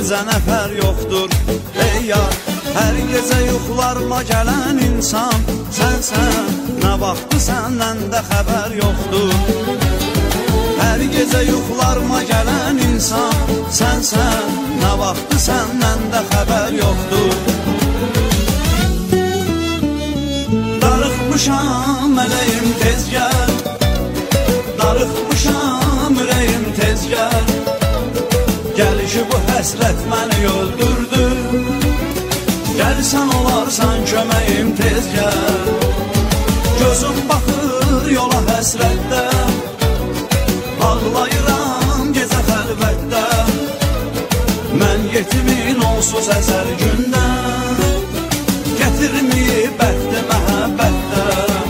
bizə nəfər yoxdur. Ey yar, hər gecə yuxularla gələn insan sənsən, nə vaxtı səndən də xəbər yoxdur. Hər gecə yuxularla gələn insan sənsən, nə vaxtı səndən də xəbər yoxdur. Darıxmışam mələyim tez gəl, darıxmışam ürəyim tez gəl. Gəlişi bu həsrət məni öldürdü. Gəlsən olarsan köməyim tez gəl. Gözüm baxır yola həsrətdə, ağlayıram gecə xəlvətdə. Mən yetimin onsuz əsər gündə, gətirməyib bəxti məhəbbətdə.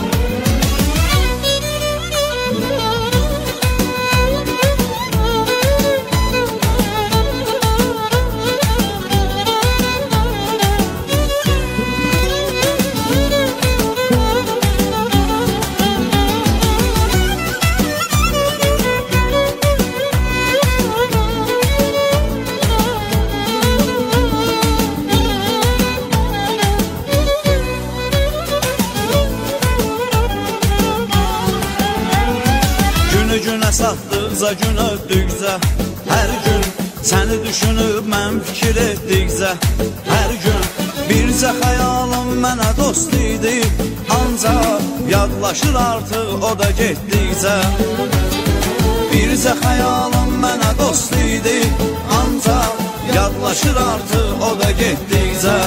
Günə satdıqca, gün ötdükcə, hər gün səni düşünüb mən fikir etdikcə, hər gün bircə xəyalım mənə dost idi, ancaq yadlaşır artıq o da getdikcə. Bircə xəyalım mənə dost idi, ancaq yadlaşır artıq o da getdikcə.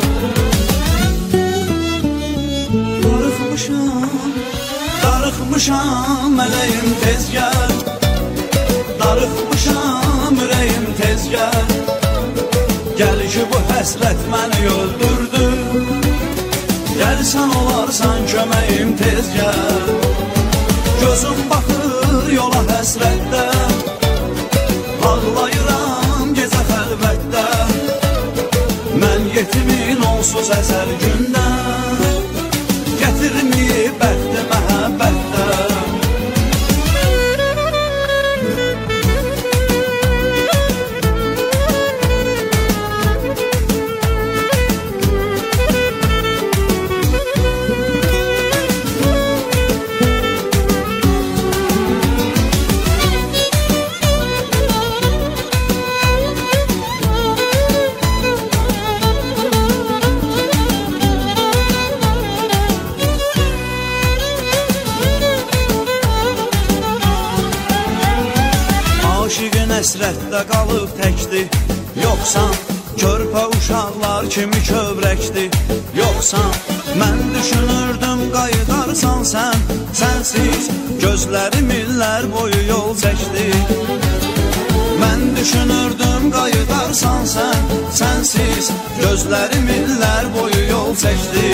Darıxmışam mələyim tez gəl, darıxmışam ürəyim tez gəl. Gəlişi bu həsrət məni öldürdü. Gəlsən olarsan köməyim tez gəl. Gözüm baxır yola həsrətdə, ağlayıram gecə xəlvətdə. Mən yetimin onsuz əsər gündə, gətirməyib bəxti məhəbbətdə. Aşığın əsrətdə qalıb təkdir, yoxsan körpə uşaqlar kimi kövrəkdir. Yoxsan mən düşünürdüm qayıdarsan sən, sənsiz gözlərim illər boyu yol çəkdi. Mən düşünürdüm qayıdarsan sən, sənsiz gözlərim illər boyu yol çəkdi.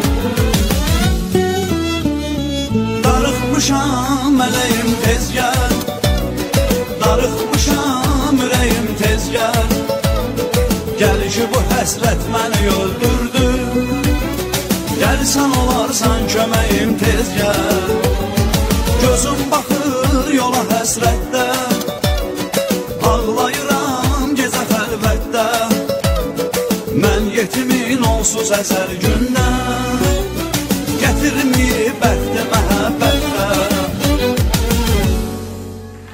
Darıxmışam mələyim tez gəl, darıxmışam ürəyim tez gəl. Gəlişi bu həsrət məni öldürdü. Gəlsən olarsan köməyim tez gəl. Gözüm baxır yola həsrətdə, ağlayıram gecə xəlvətdə. Mən yetimin onsuz əsər gündə, gətirməyib bəxti məhəbbətdə.